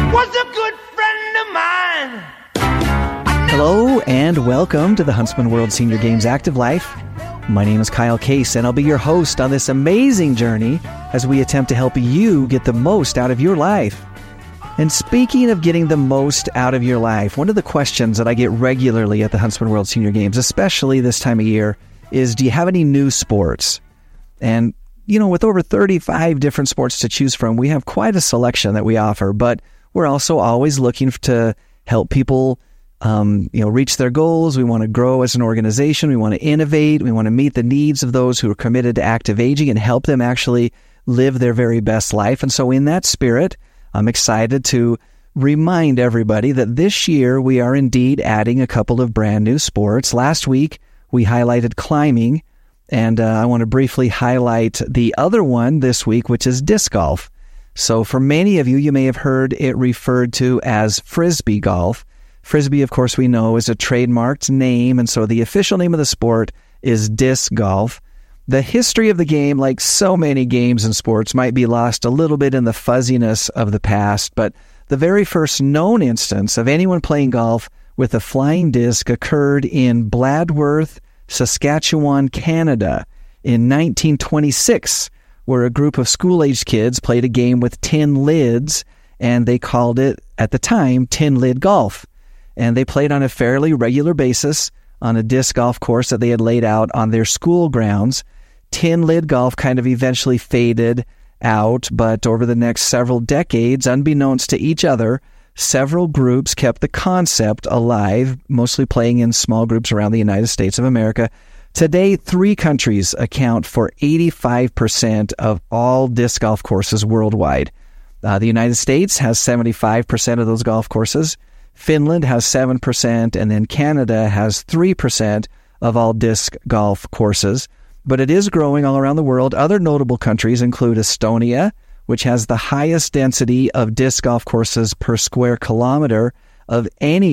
was a good friend of mine. Hello and welcome to the Huntsman World Senior Games Active Life. My name is Kyle Case and I'll be your host on this amazing journey as we attempt to help you get the most out of your life. And speaking of getting the most out of your life, one of the questions that I get regularly at the Huntsman World Senior Games, especially this time of year, is do you have any new sports? And, you know, with over 35 different sports to choose from, we have quite a selection that we offer, but we're also always looking to help people reach their goals. We want to grow as an organization. We want to innovate. We want to meet the needs of those who are committed to active aging and help them actually live their very best life. And so in that spirit, I'm excited to remind everybody that this year we are indeed adding a couple of brand new sports. Last week, we highlighted climbing, and I want to briefly highlight the other one this week, which is disc golf. So for many of you, you may have heard it referred to as Frisbee golf. Frisbee, of course, we know is a trademarked name, and so the official name of the sport is disc golf. The history of the game, like so many games and sports, might be lost a little bit in the fuzziness of the past, but the very first known instance of anyone playing golf with a flying disc occurred in Bladworth, Saskatchewan, Canada in 1926, where a group of school-aged kids played a game with tin lids, and they called it, at the time, tin lid golf. And they played on a fairly regular basis on a disc golf course that they had laid out on their school grounds. Tin lid golf kind of eventually faded out, but over the next several decades, unbeknownst to each other, several groups kept the concept alive, mostly playing in small groups around the United States of America. Today, 3 countries account for 85% of all disc golf courses worldwide. The United States has 75% of those golf courses. Finland has 7%, and then Canada has 3% of all disc golf courses. But it is growing all around the world. Other notable countries include Estonia, which has the highest density of disc golf courses per square kilometer of any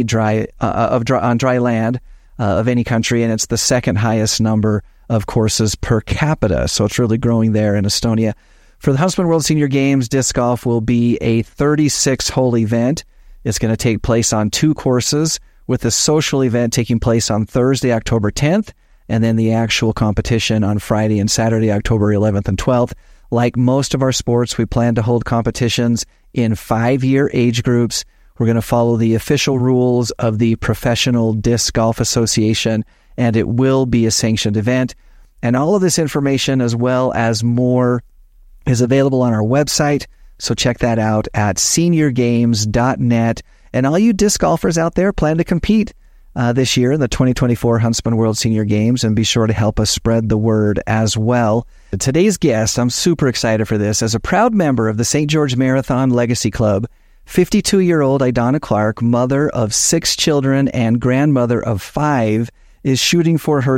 on dry land of any country, and it's the second highest number of courses per capita. So it's really growing there in Estonia. For the Huntsman World Senior Games, disc golf will be a 36-hole event. It's going to take place on 2 courses, with the social event taking place on Thursday, October 10th, and then the actual competition on Friday and Saturday, October 11th and 12th. Like most of our sports, we plan to hold competitions in 5-year age groups. We're going to follow the official rules of the Professional Disc Golf Association, and it will be a sanctioned event. And all of this information, as well as more, is available on our website. So check that out at seniorgames.net. And all you disc golfers out there, plan to compete this year in the 2024 Huntsman World Senior Games, and be sure to help us spread the word as well. Today's guest, I'm super excited for this. As a proud member of the St. George Marathon Legacy Club, 52-year-old Idonna Clark, mother of 6 children and grandmother of 5, is shooting for her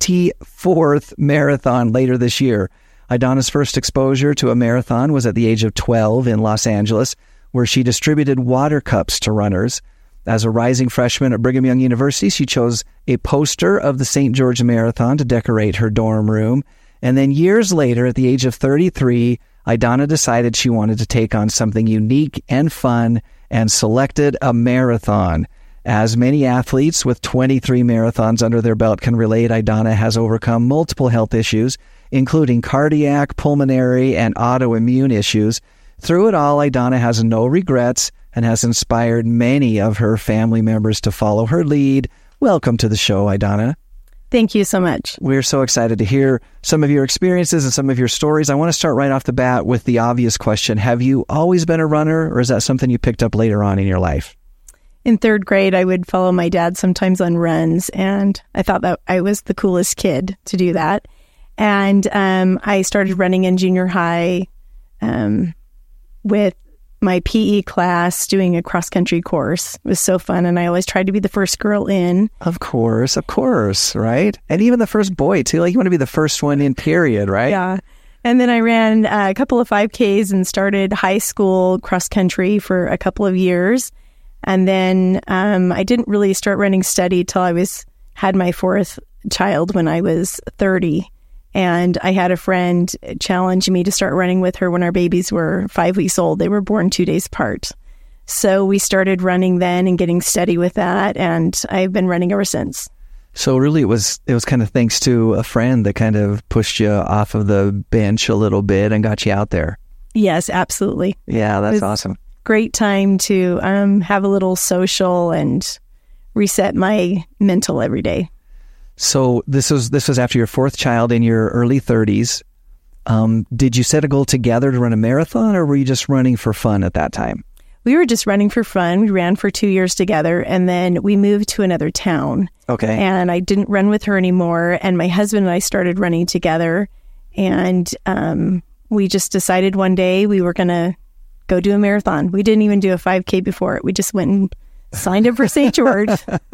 24th marathon later this year. Idonna's first exposure to a marathon was at the age of 12 in Los Angeles, where she distributed water cups to runners. As a rising freshman at Brigham Young University, she chose a poster of the St. George Marathon to decorate her dorm room. And then years later, at the age of 33, Idonna decided she wanted to take on something unique and fun and selected a marathon. As many athletes with 23 marathons under their belt can relate, Idonna has overcome multiple health issues, including cardiac, pulmonary, and autoimmune issues. Through it all, Idonna has no regrets and has inspired many of her family members to follow her lead. Welcome to the show, Idonna. Thank you so much. We're so excited to hear some of your experiences and some of your stories. I want to start right off the bat with the obvious question. Have you always been a runner, or is that something you picked up later on in your life? In 3rd grade, I would follow my dad sometimes on runs, and I thought that I was the coolest kid to do that. And I started running in junior high with my PE class doing a cross-country course. It was so fun, and I always tried to be the first girl in. Of course, right? And even the first boy, too. Like, you want to be the first one in, period, right? Yeah. And then I ran a couple of 5Ks and started high school cross-country for a couple of years. And then I didn't really start running steady till I had my 4th child when I was 30. And I had a friend challenge me to start running with her when our babies were 5 weeks old. They were born 2 days apart. So we started running then and getting steady with that, and I've been running ever since. So really it was kind of thanks to a friend that kind of pushed you off of the bench a little bit and got you out there. Yes, absolutely. Yeah, that's awesome. Great time to have a little social and reset my mental every day. So this was after your fourth child in your early 30s. Did you set a goal together to run a marathon, or were you just running for fun at that time? We were just running for fun. We ran for 2 years together, and then we moved to another town. Okay. And I didn't run with her anymore, and my husband and I started running together, and we just decided one day we were going to go do a marathon. We didn't even do a 5K before it. We just went and signed up for St. George.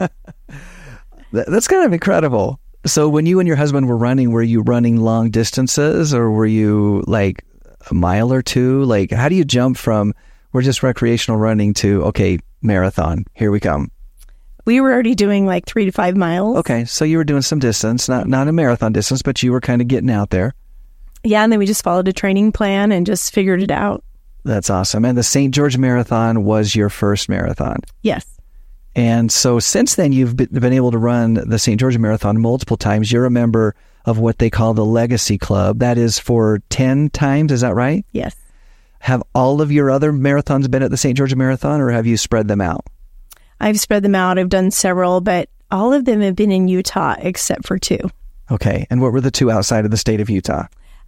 That's kind of incredible. So when you and your husband were you running long distances, or were you like a mile or two? Like, how do you jump from we're just recreational running to, okay, marathon, here we come? We were already doing like 3 to 5 miles. Okay, so you were doing some distance, not a marathon distance, but you were kind of getting out there. Yeah, and then we just followed a training plan and just figured it out. That's awesome. And the St. George Marathon was your first marathon. Yes. And so since then, you've been able to run the St. George Marathon multiple times. You're a member of what they call the Legacy Club. That is for 10 times, is that right? Yes. Have all of your other marathons been at the St. George Marathon, or have you spread them out? I've spread them out. I've done several, but all of them have been in Utah except for 2. Okay. And what were the 2 outside of the state of Utah?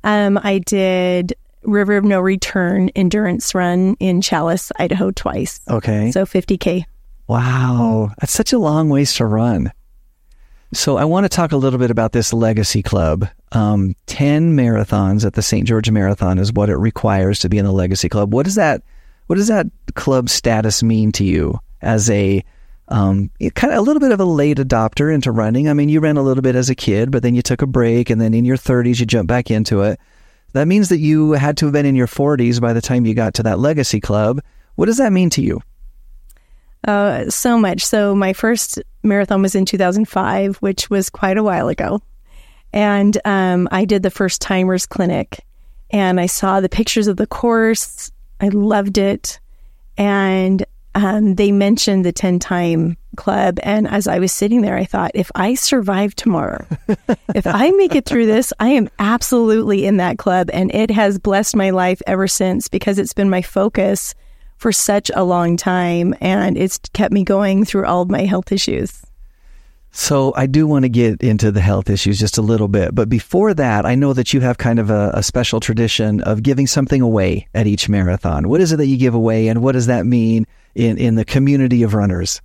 I did River of No Return endurance run in Chalice, Idaho twice. Okay. So 50K. Wow. That's such a long ways to run. So I want to talk a little bit about this Legacy Club. 10 marathons at the St. George Marathon is what it requires to be in the Legacy Club. What does that club status mean to you as a kind of a little bit of a late adopter into running? I mean, you ran a little bit as a kid, but then you took a break, and then in your 30s you jumped back into it. That means that you had to have been in your 40s by the time you got to that Legacy Club. What does that mean to you? So much. So my first marathon was in 2005, which was quite a while ago. And I did the first timers clinic, and I saw the pictures of the course. I loved it. And they mentioned the 10-time club. And as I was sitting there, I thought, if I survive tomorrow, if I make it through this, I am absolutely in that club. And it has blessed my life ever since, because it's been my focus for such a long time, and it's kept me going through all of my health issues. So I do want to get into the health issues just a little bit, but before that, I know that you have kind of a special tradition of giving something away at each marathon. What is it that you give away, and what does that mean in the community of runners?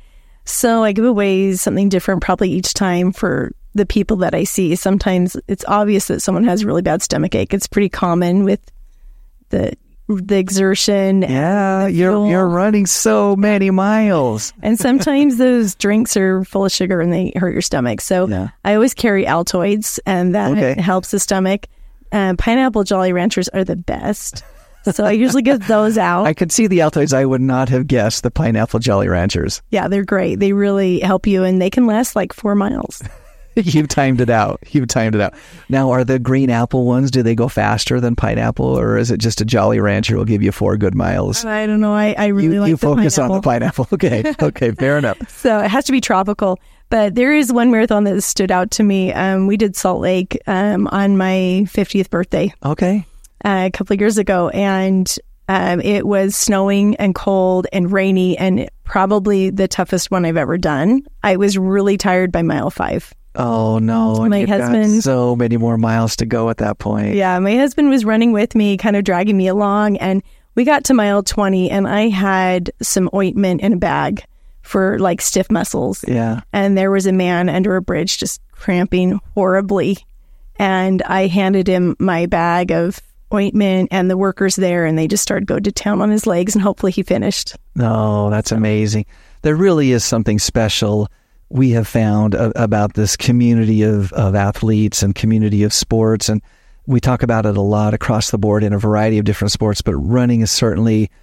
So I give away something different probably each time for the people that I see. Sometimes it's obvious that someone has really bad stomach ache. It's pretty common with the exertion. Yeah, you're running so many miles. And sometimes those drinks are full of sugar and they hurt your stomach. So yeah. I always carry Altoids, and that helps the stomach. Pineapple Jolly Ranchers are the best. So I usually give those out. I could see the Altoids. I would not have guessed the Pineapple Jolly Ranchers. Yeah, they're great. They really help you, and they can last like 4 miles. You've timed it out. Now, are the green apple ones, do they go faster than pineapple, or is it just a Jolly Rancher will give you 4 good miles? I don't know. I really like the pineapple. You focus on the pineapple. Okay, fair enough. So it has to be tropical. But there is one marathon that stood out to me. We did Salt Lake on my 50th birthday. Okay. A couple of years ago, and it was snowing and cold and rainy, and probably the toughest one I've ever done. I was really tired by mile 5. Oh no! My husband, got so many more miles to go at that point. Yeah, my husband was running with me, kind of dragging me along, and we got to mile 20, and I had some ointment in a bag for like stiff muscles. Yeah, and there was a man under a bridge just cramping horribly, and I handed him my bag of ointment, and the workers there, and they just started going to town on his legs, and hopefully he finished. Oh, that's amazing. There really is something special we have found about this community of athletes and community of sports. And we talk about it a lot across the board in a variety of different sports, but running is certainly,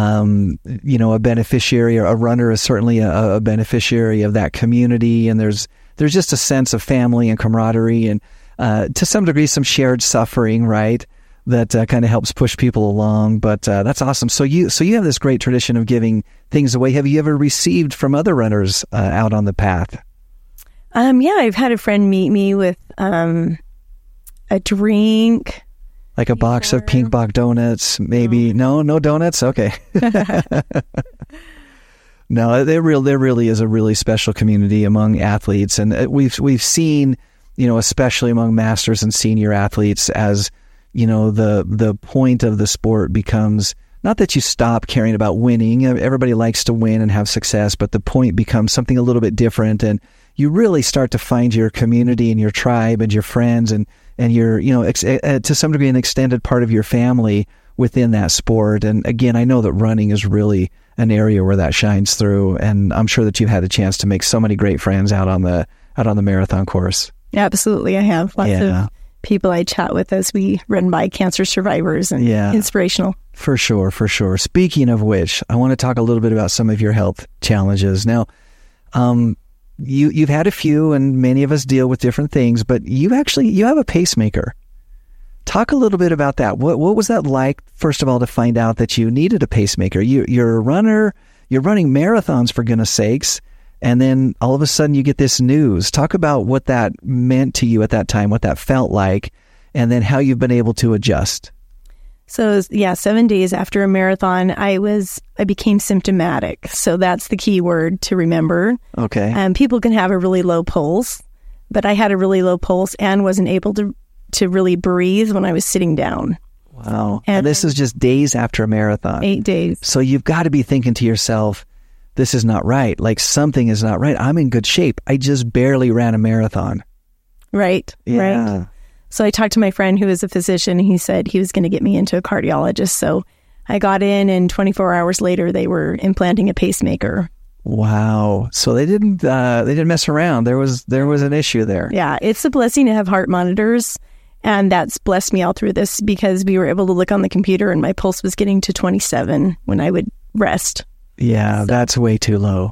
a beneficiary, or a runner is certainly a beneficiary of that community. And there's just a sense of family and camaraderie, and to some degree, some shared suffering, right? that kind of helps push people along. But that's awesome. So you have this great tradition of giving things away. Have you ever received from other runners out on the path? Yeah, I've had a friend meet me with a drink. Like a box of Pink Box donuts, maybe. No donuts? Okay. No, there really is a really special community among athletes. And we've seen, especially among masters and senior athletes, as, the point of the sport becomes not that you stop caring about winning. Everybody likes to win and have success, but the point becomes something a little bit different. And you really start to find your community and your tribe and your friends and your, to some degree, an extended part of your family within that sport. And again, I know that running is really an area where that shines through. And I'm sure that you've had a chance to make so many great friends out on the marathon course. Absolutely. I have lots of people I chat with as we run by cancer survivors, and inspirational. For sure. Speaking of which, I want to talk a little bit about some of your health challenges. Now, you've had a few, and many of us deal with different things, but you have a pacemaker. Talk a little bit about that. What was that like, first of all, to find out that you needed a pacemaker? You're a runner, you're running marathons, for goodness sakes, and then all of a sudden you get this news. Talk about what that meant to you at that time, what that felt like, and then how you've been able to adjust. So 7 days after a marathon, I became symptomatic. So that's the key word to remember. Okay. People can have a really low pulse, but I had a really low pulse and wasn't able to really breathe when I was sitting down. Wow. And this is just days after a marathon. 8 days. So you've got to be thinking to yourself, this is not right. Like, something is not right. I'm in good shape. I just barely ran a marathon. Right. Yeah. Right. So I talked to my friend who is a physician. He said he was going to get me into a cardiologist. So I got in, and 24 hours later, they were implanting a pacemaker. Wow. So they didn't mess around. There was an issue there. Yeah. It's a blessing to have heart monitors. And that's blessed me all through this, because we were able to look on the computer and my pulse was getting to 27 when I would rest. Yeah, that's way too low.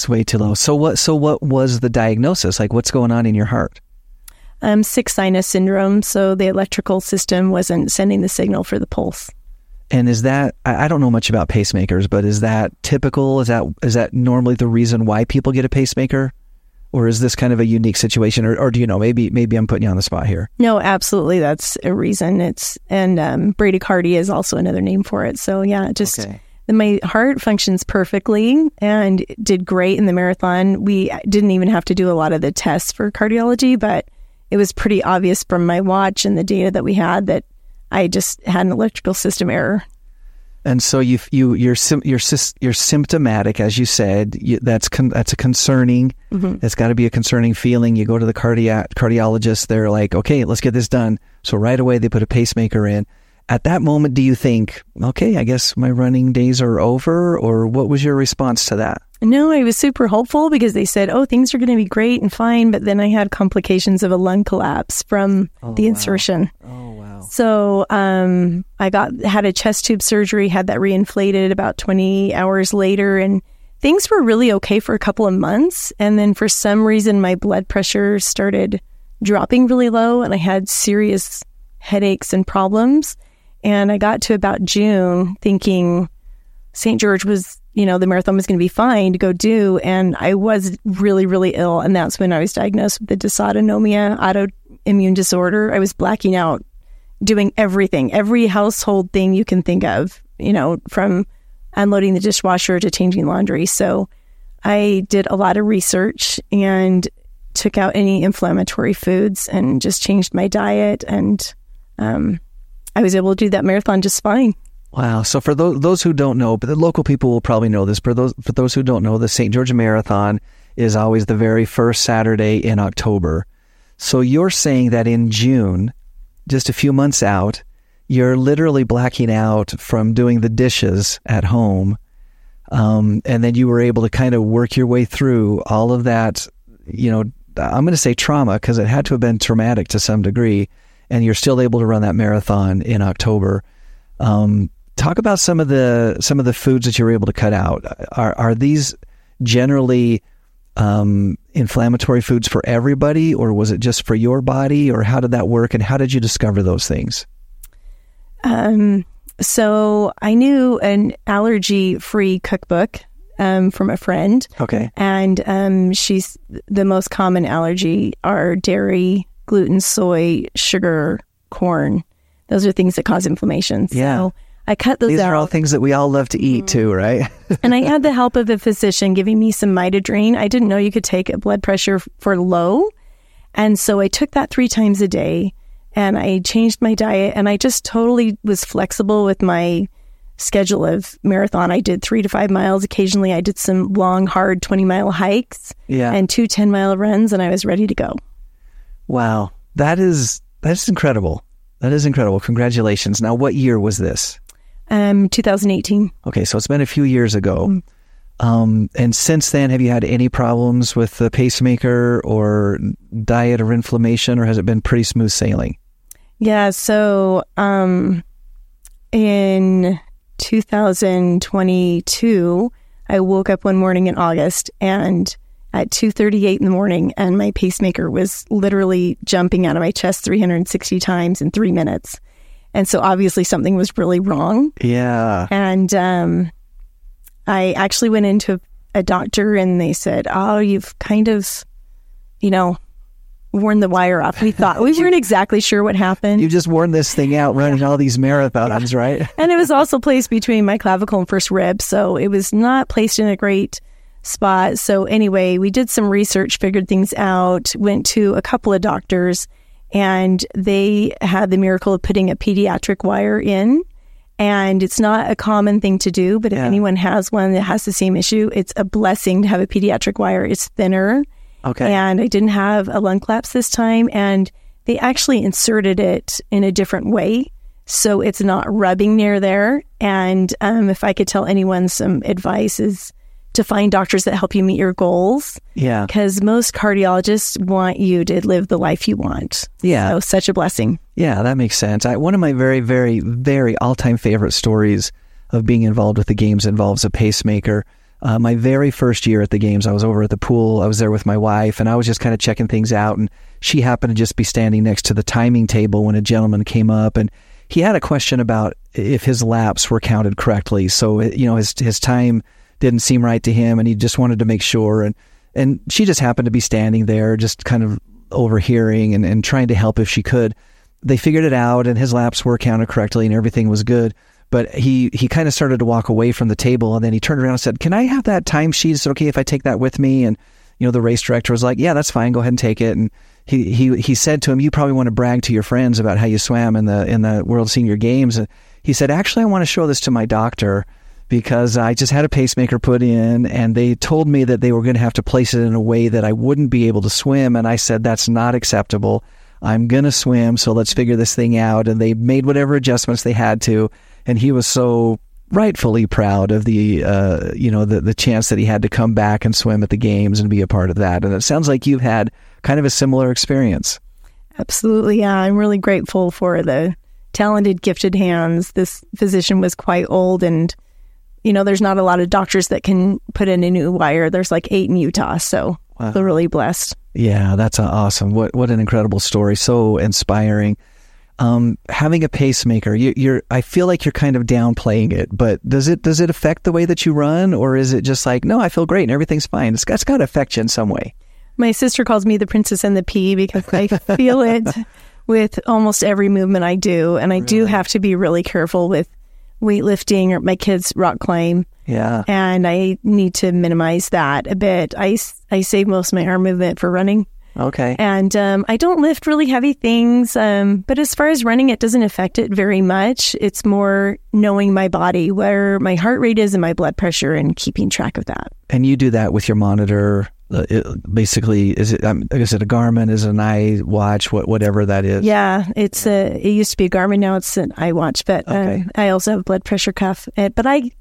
So what was the diagnosis? Like, what's going on in your heart? Sick sinus syndrome. So the electrical system wasn't sending the signal for the pulse. And is that, I don't know much about pacemakers, but is that typical? Is that normally the reason why people get a pacemaker? Or is this kind of a unique situation? Or do you know, maybe I'm putting you on the spot here. No, absolutely. That's a reason. And bradycardia is also another name for it. So yeah, my heart functions perfectly and did great in the marathon. We didn't even have to do a lot of the tests for cardiology, but it was pretty obvious from my watch and the data that we had that I just had an electrical system error. And so you're symptomatic, as you said. That's a concerning. Mm-hmm. It's got to be a concerning feeling. You go to the cardiologist. They're like, okay, let's get this done. So right away they put a pacemaker in. At that moment, do you think, okay, I guess my running days are over? Or what was your response to that? No, I was super hopeful, because they said, oh, things are going to be great and fine. But then I had complications of a lung collapse from the insertion. Oh, wow. So I had a chest tube surgery, had that reinflated about 20 hours later. And things were really okay for a couple of months. And then for some reason, my blood pressure started dropping really low, and I had serious headaches and problems. And I got to about June thinking St. George was, the marathon was going to be fine to go do. And I was really, really ill. And that's when I was diagnosed with the dysautonomia autoimmune disorder. I was blacking out, doing everything, every household thing you can think of, from unloading the dishwasher to changing laundry. So I did a lot of research and took out any inflammatory foods and just changed my diet. And I was able to do that marathon just fine. Wow. So for those who don't know, but the local people will probably know this, for those who don't know, the St. George Marathon is always the very first Saturday in October. So you're saying that in June, just a few months out, you're literally blacking out from doing the dishes at home. And then you were able to kind of work your way through all of that, I'm going to say trauma, because it had to have been traumatic to some degree. And you're still able to run that marathon in October. Talk about some of the foods that you were able to cut out. Are these generally inflammatory foods for everybody, or was it just for your body, or how did that work, and how did you discover those things? So I knew an allergy-free cookbook from a friend. Okay. And she's the most common allergy are dairy, gluten, soy, sugar, corn. Those are things that cause inflammation. Yeah. So I cut those out. These are all things that we all love to eat too, right? And I had the help of a physician giving me some Mitadrine. I didn't know you could take a blood pressure for low. And so I took that 3 times a day and I changed my diet and I just totally was flexible with my schedule of marathon. I did 3 to 5 miles. Occasionally I did some long, hard 20-mile hikes and 2 10-mile runs and I was ready to go. Wow. That's incredible. That is incredible. Congratulations. Now, what year was this? 2018. Okay, so it's been a few years ago. And since then, have you had any problems with the pacemaker or diet or inflammation, or has it been pretty smooth sailing? Yeah, so in 2022, I woke up one morning in August and at 2:38 in the morning, and my pacemaker was literally jumping out of my chest 360 times in 3 minutes. And so obviously something was really wrong. Yeah. And I actually went into a doctor and they said, oh, you've kind of, worn the wire off. We thought, we weren't exactly sure what happened. You just worn this thing out running all these marathons, right? And it was also placed between my clavicle and first rib. So it was not placed in a great spot. So anyway, we did some research, figured things out, went to a couple of doctors, and they had the miracle of putting a pediatric wire in. And it's not a common thing to do, but if anyone has one that has the same issue, it's a blessing to have a pediatric wire. It's thinner. Okay. And I didn't have a lung collapse this time. And they actually inserted it in a different way. So it's not rubbing near there. And if I could tell anyone some advice is to find doctors that help you meet your goals. Yeah. Because most cardiologists want you to live the life you want. Yeah. So such a blessing. Yeah, that makes sense. One of my very, very, very all-time favorite stories of being involved with the games involves a pacemaker. My very first year at the games, I was over at the pool. I was there with my wife, and I was just kind of checking things out. And she happened to just be standing next to the timing table when a gentleman came up, and he had a question about if his laps were counted correctly. So, his time didn't seem right to him, and he just wanted to make sure. And she just happened to be standing there, just kind of overhearing and trying to help if she could. They figured it out, and his laps were counted correctly, and everything was good. But he kind of started to walk away from the table, and then he turned around and said, "Can I have that timesheet? Is it okay if I take that with me?" And the race director was like, "Yeah, that's fine. Go ahead and take it." And he said to him, "You probably want to brag to your friends about how you swam in the World Senior Games." And he said, "Actually, I want to show this to my doctor, because I just had a pacemaker put in and they told me that they were going to have to place it in a way that I wouldn't be able to swim. And I said, that's not acceptable. I'm going to swim. So let's figure this thing out." And they made whatever adjustments they had to. And he was so rightfully proud of the chance that he had to come back and swim at the games and be a part of that. And it sounds like you've had kind of a similar experience. Absolutely. Yeah. I'm really grateful for the talented, gifted hands. This physician was quite old, and there's not a lot of doctors that can put in a new wire. There's like 8 in Utah, so wow. They're really blessed. Yeah, that's awesome. What an incredible story. So inspiring. Having a pacemaker, I feel like you're kind of downplaying it, but does it affect the way that you run, or is it just like, no, I feel great and everything's fine? It's got to affect you in some way. My sister calls me the princess and the pea because I feel it with almost every movement I do, and I do have to be really careful with weightlifting or my kids rock climb. Yeah. And I need to minimize that a bit. I save most of my arm movement for running. Okay. And I don't lift really heavy things. But as far as running, it doesn't affect it very much. It's more knowing my body, where my heart rate is and my blood pressure, and keeping track of that. And you do that with your monitor. Basically, is it a Garmin? Is it an iWatch? Whatever that is. Yeah, it used to be a Garmin. Now it's an iWatch. But okay. I also have a blood pressure cuff. But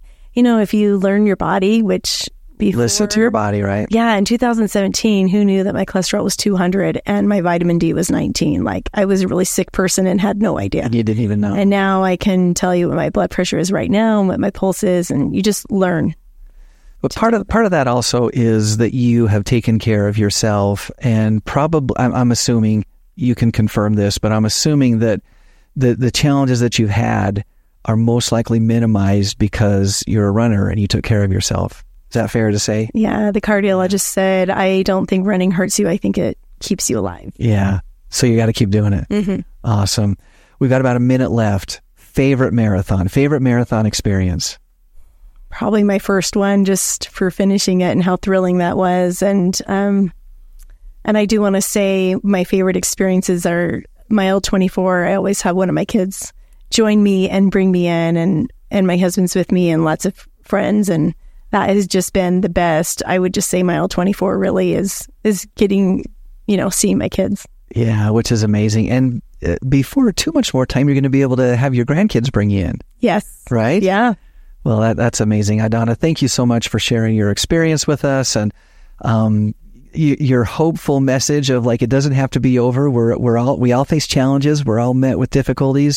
if you learn your body, which before, listen to your body, right? Yeah. In 2017, who knew that my cholesterol was 200 and my vitamin D was 19? Like, I was a really sick person and had no idea. You didn't even know. And now I can tell you what my blood pressure is right now and what my pulse is, and you just learn. But part of that also is that you have taken care of yourself, and probably, I'm assuming, you can confirm this, but I'm assuming that the challenges that you've had are most likely minimized because you're a runner and you took care of yourself. Is that fair to say? Yeah, the cardiologist said, I don't think running hurts you. I think it keeps you alive. Yeah. So you got to keep doing it. Mm-hmm. Awesome. We've got about a minute left. Favorite marathon experience? Probably my first one, just for finishing it and how thrilling that was. And I do want to say my favorite experiences are mile 24. I always have one of my kids join me and bring me in, and my husband's with me and lots of friends, and that has just been the best. I would just say mile 24 really is getting, seeing my kids. Yeah, which is amazing. And before too much more time, you're going to be able to have your grandkids bring you in. Yes. Right? Yeah. Well, that's amazing. Adana, thank you so much for sharing your experience with us, and your hopeful message of it doesn't have to be over. We all face challenges. We're all met with difficulties.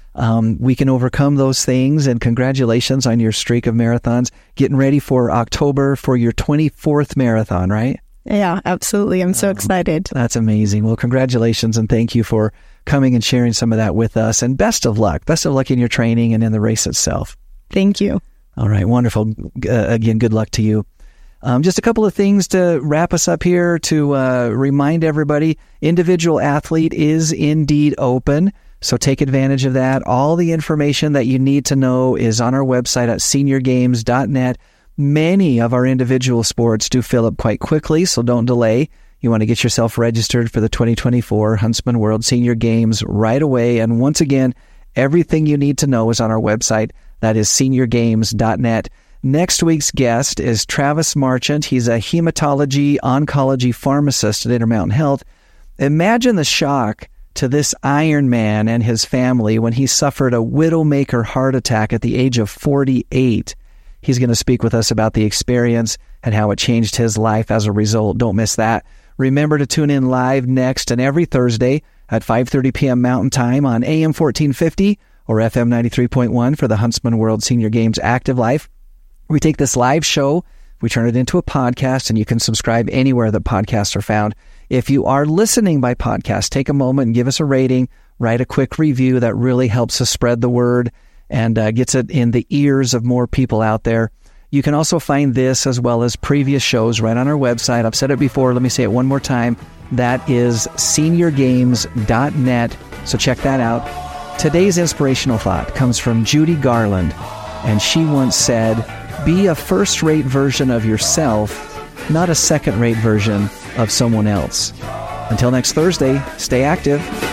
We can overcome those things, and congratulations on your streak of marathons. Getting ready for October for your 24th marathon, right? Yeah, absolutely. I'm so excited. That's amazing. Well, congratulations, and thank you for coming and sharing some of that with us, and best of luck. Best of luck in your training and in the race itself. Thank you. All right, wonderful. Again, good luck to you. Just a couple of things to wrap us up here to remind everybody, individual athlete is indeed open. So take advantage of that. All the information that you need to know is on our website at seniorgames.net. Many of our individual sports do fill up quite quickly, so don't delay. You want to get yourself registered for the 2024 Huntsman World Senior Games right away. And once again, everything you need to know is on our website. That is seniorgames.net. Next week's guest is Travis Marchant. He's a hematology oncology pharmacist at Intermountain Health. Imagine the shock to this Iron Man and his family when he suffered a widowmaker heart attack at the age of 48. He's going to speak with us about the experience and how it changed his life as a result. Don't miss that. Remember to tune in live next and every Thursday at 5:30 p.m. Mountain Time on AM 1450 or FM 93.1 for the Huntsman World Senior Games Active Life. We take this live show, we turn it into a podcast, and you can subscribe anywhere that podcasts are found. If you are listening by podcast, take a moment and give us a rating, write a quick review. That really helps us spread the word and gets it in the ears of more people out there. You can also find this as well as previous shows right on our website. I've said it before. Let me say it one more time. That is seniorgames.net. So check that out. Today's inspirational thought comes from Judy Garland, and she once said, "Be a first-rate version of yourself, not a second-rate version of someone else." Until next Thursday, stay active.